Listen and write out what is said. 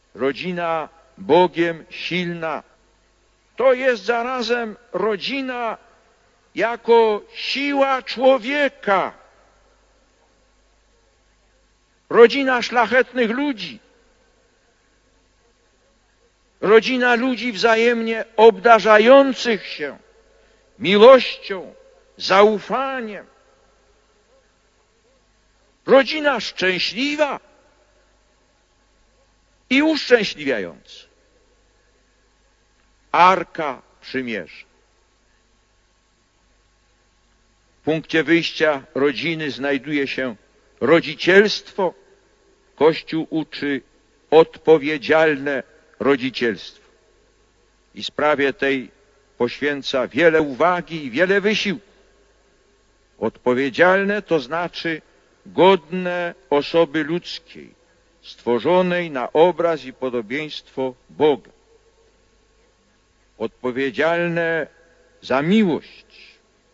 rodzina Bogiem silna, to jest zarazem rodzina jako siła człowieka, rodzina szlachetnych ludzi, rodzina ludzi wzajemnie obdarzających się miłością, zaufaniem, rodzina szczęśliwa i uszczęśliwiająca. Arka Przymierza. W punkcie wyjścia rodziny znajduje się rodzicielstwo. Kościół uczy odpowiedzialne rodzicielstwo i sprawie tej poświęca wiele uwagi i wiele wysiłku. Odpowiedzialne to znaczy godne osoby ludzkiej, stworzonej na obraz i podobieństwo Boga. Odpowiedzialne za miłość,